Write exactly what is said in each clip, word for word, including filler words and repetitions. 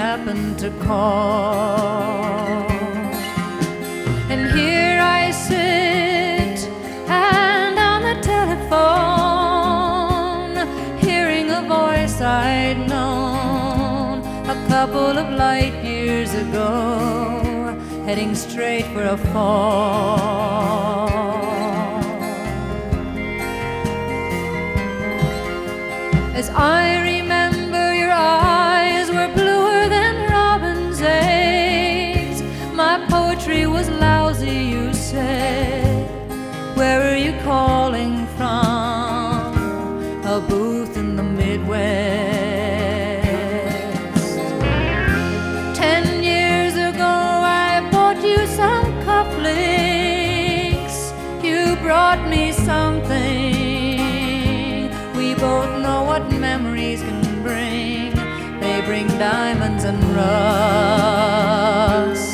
happened to call. And here I sit, and on the telephone, hearing a voice I'd known a couple of light years ago, heading straight for a fall. As I remember, your eyes were bluer than robin's eggs. My poetry was lousy, you said. Where are you calling from? A booth in the Midwest. Ten years ago I bought you some cufflinks. You brought me something. We both know what memories can bring. They bring diamonds and rust.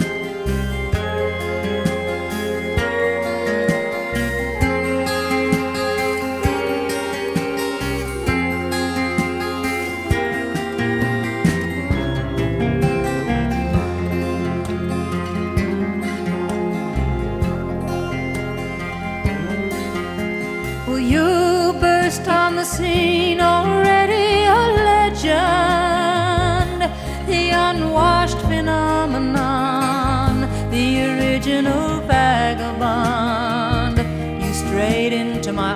Well, you burst on the scene, already a legend, the unwashed phenomenon, the original vagabond. You strayed into my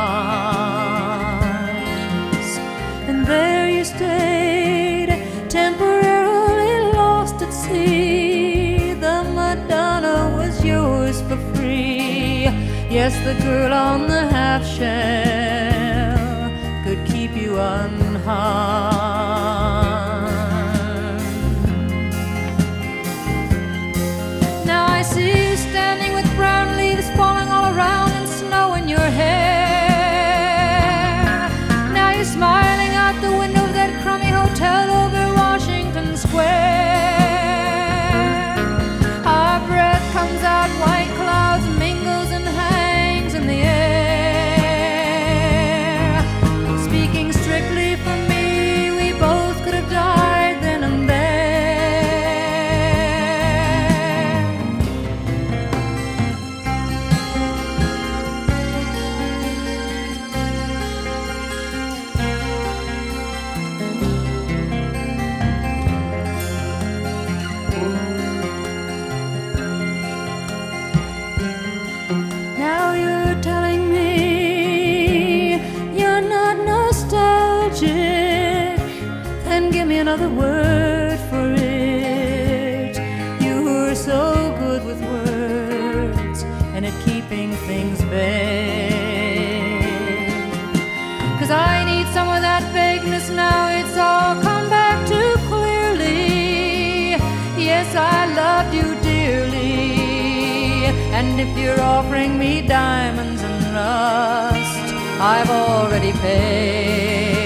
arms, and there you stayed, temporarily lost at sea. The Madonna was yours for free. Yes, the girl on the half shell could keep you unharmed. Now I see you standing with brown leaves falling all around and snow in your hair. Now you're smiling out the window of that crummy hotel over Washington Square. Our breath comes out, white clouds mingles and hangs in the air. Speaking strictly for me, we both could have died then and there. Now you're telling me you're not nostalgic. Then give me another word for it. You were so good with words and at keeping things vague. 'Cause I need some of that vagueness now. It's all come back too clearly. Yes, I loved you dearly. And if you're offering me diamonds and rust, I've already paid.